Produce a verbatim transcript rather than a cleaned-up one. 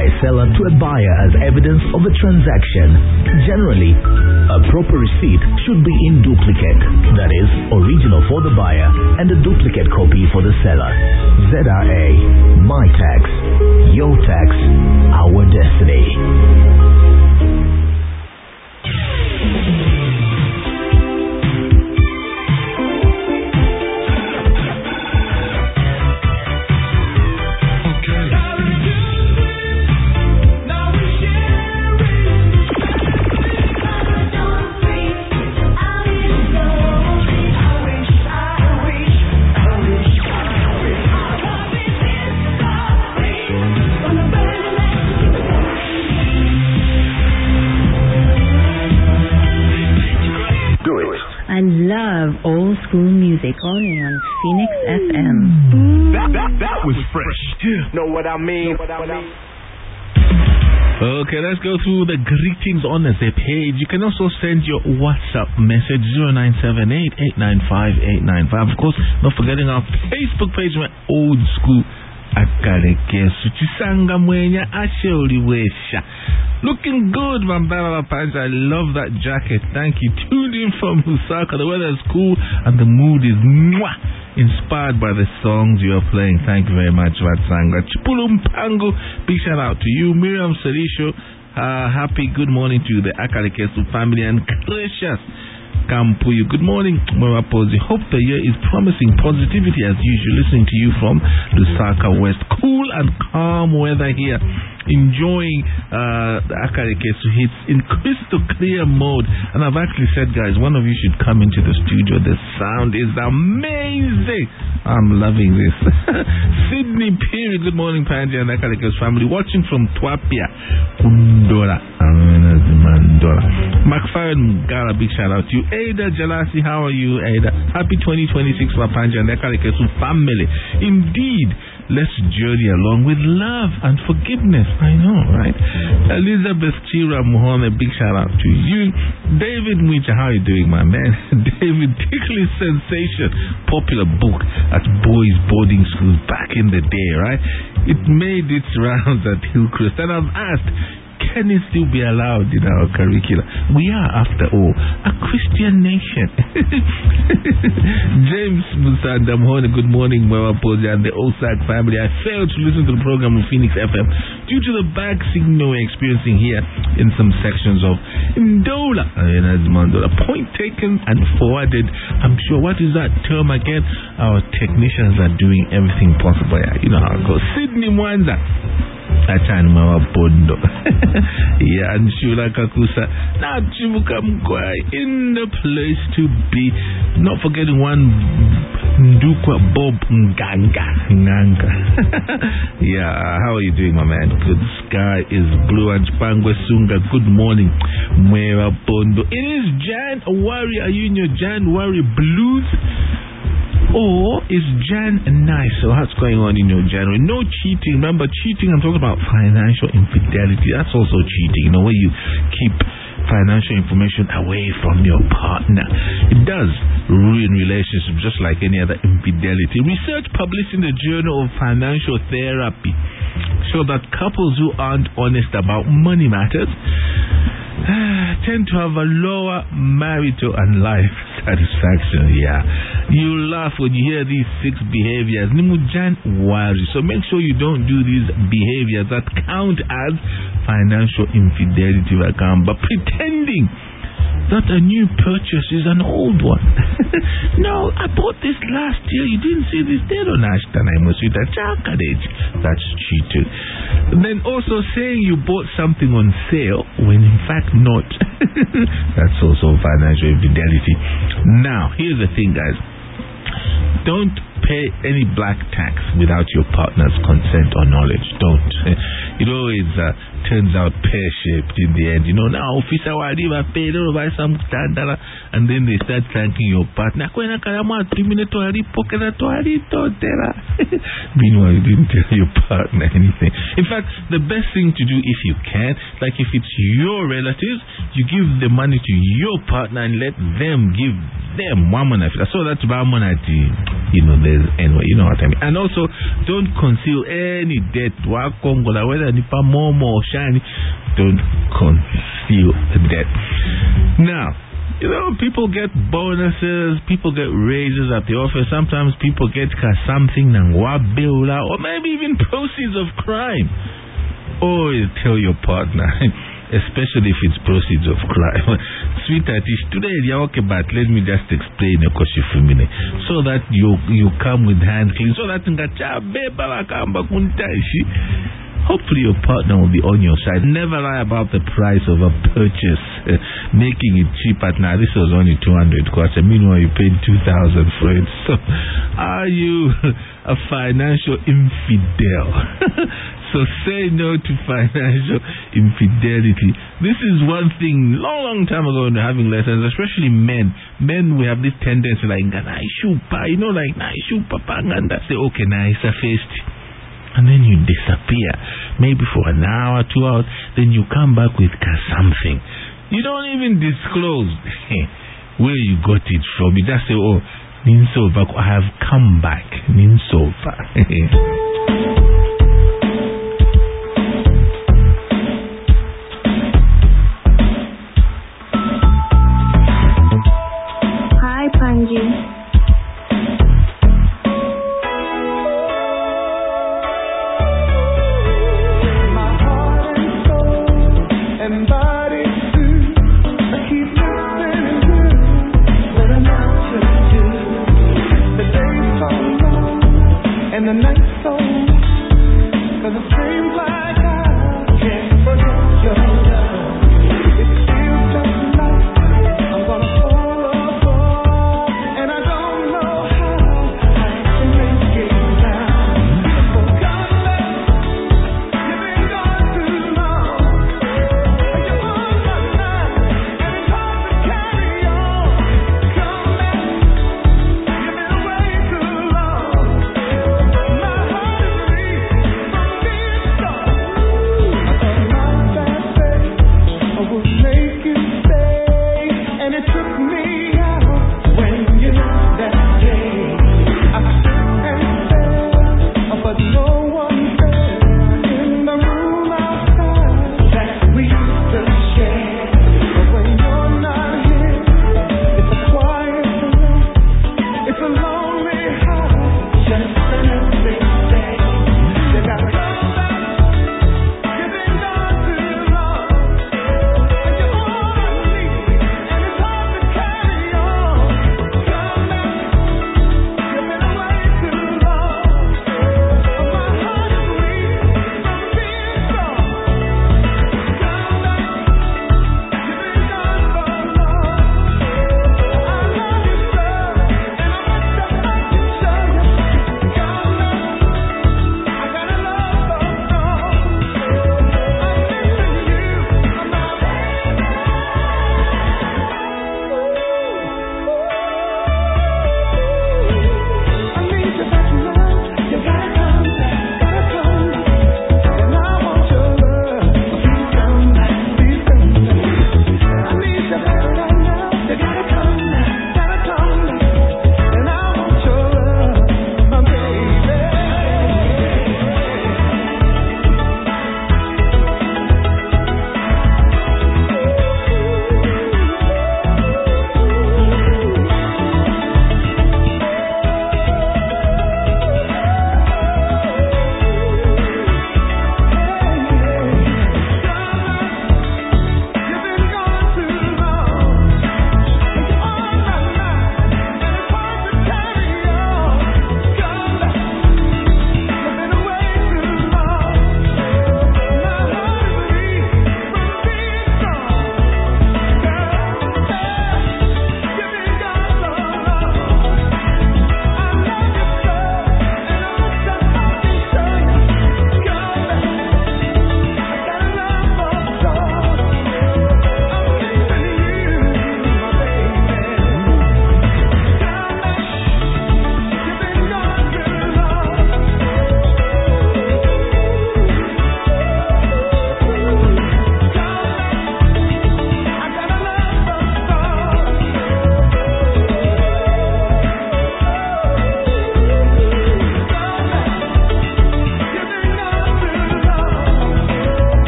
by a seller to a buyer as evidence of a transaction. Generally, a proper receipt should be in duplicate, that is, original for the buyer and a duplicate copy for the seller. Z R A, my tax, your tax, our destiny. Love old school music only on Phoenix F M. That, that, that was fresh. Know what I mean? Know what I mean? Okay, let's go through the greetings on the page. You can also send your WhatsApp message zero nine seven eight, eight nine five, eight nine five. Of course, not forgetting our Facebook page, my old school Akalekesu Chisanga Mwenya Asholiwesha. Looking good, Mambala Pants. I love that jacket. Thank you. Tuned in from Lusaka. The weather is cool and the mood is mwah, inspired by the songs you are playing. Thank you very much, Vatsanga. Chipulum Pango. Big shout out to you. Miriam Serisho. Uh, happy good morning to the Akalekesu family and Precious Kampuyu. Good morning, Mwapozi. Hope the year is promising positivity as usual. Listening to you from Lusaka West. Cool and calm weather here. Enjoying uh, the Akalekesu hits in crystal clear mode. And I've actually said, guys, one of you should come into the studio. The sound is amazing. I'm loving this. Sydney Perry. Good morning, Panji and Akalekesu family. Watching from Twapia, Kundora. McFarren Gara, big shout out to you. Ada Jalasi, how are you, Ada? Happy twenty twenty-six for Panji and Akalekesu family. Indeed, let's journey along with love and forgiveness. I know, right? Elizabeth Chira Muhammad, big shout out to you. David Mwicha, how are you doing, my man? David Ticklish Sensation, popular book at boys' boarding schools back in the day, right? It made its rounds at Hillcrest, and I've asked, can it still be allowed in our curriculum? We are, after all, a Christian nation. James Musanda Mohone, good morning, Mama Pozi and the Osak family. I failed to listen to the program on Phoenix F M due to the bad signal we're experiencing here in some sections of Ndola. Point taken and forwarded. I'm sure, what is that term again? Our technicians are doing everything possible. You know how it goes. Sydney Mwanza. Achan Mawa Bondo. Yeah, and Shula Kakusa. Now Chibuka Mkwai in the place to be. Not forgetting one Ndukwa Bob Nganga. Nganga. Yeah, how are you doing, my man? Good. Sky is blue and Spangwe Sunga. Good morning, Mwewa Bondo. It is January. Are you in your January blues? Or is Jan nice? So what's going on in your January? No cheating. Remember, cheating, I'm talking about financial infidelity. That's also cheating. You know, where you keep financial information away from your partner. It does ruin relationships just like any other infidelity. Research published in the Journal of Financial Therapy show that couples who aren't honest about money matters tend to have a lower marital and life satisfaction. Yeah, you laugh when you hear these six behaviors. Nimujan worry. So make sure you don't do these behaviors that count as financial infidelity, but pretending that a new purchase is an old one. No, I bought this last year. You didn't see this. They don't That's cheating. Then also saying you bought something on sale when in fact not. That's also financial infidelity. Now, here's the thing, guys. Don't pay any black tax without your partner's consent or knowledge. Don't. It always uh, turns out pear-shaped in the end. You know, now, officer, I paid over by some standard, and then they start thanking your partner. Meanwhile, you didn't tell your partner anything. In fact, the best thing to do, if you can, like if it's your relatives, you give the money to your partner and let them give them one month. So that's one month. You know, there's anyway. You know what I mean. And also, don't conceal any debt. Whether nipa momo or shiny, don't conceal the debt. Now, you know, people get bonuses, people get raises at the office. Sometimes people get something or maybe even proceeds of crime. Or you tell your partner, especially if it's proceeds of crime. Sweetheart, today okay, but let me just explain a question so that you you come with hand clean, so that hopefully your partner will be on your side. Never lie about the price of a purchase, uh, making it cheap at now. This was only two hundred kwacha. Meanwhile, you paid two thousand for it. So, are you a financial infidel? So say no to financial infidelity. This is one thing long, long time ago when we're having lessons, especially men. Men, we have this tendency like, you know, like, and say, okay, nice, a fist. And then you disappear, maybe for an hour, two hours, then you come back with something. You don't even disclose where you got it from. You just say, oh, Ninsova, I have come back. Ninsova.